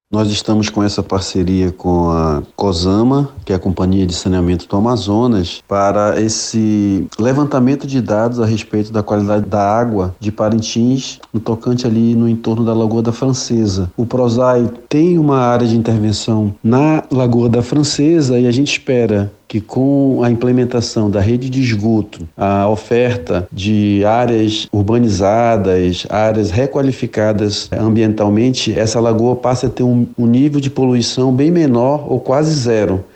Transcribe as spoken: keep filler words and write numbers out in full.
Nós estamos com essa parceria com a COSAMA, que é a Companhia de Saneamento do Amazonas, para esse levantamento de dados a respeito da qualidade da água de Parintins, no tocante ali no entorno da Lagoa da Francesa. O PROSAI tem uma área de intervenção na Lagoa da Francesa e a gente espera que com a implementação da rede de esgoto, a oferta de áreas urbanizadas, áreas requalificadas ambientalmente, essa lagoa passe a ter um, um nível de poluição bem menor ou quase zero.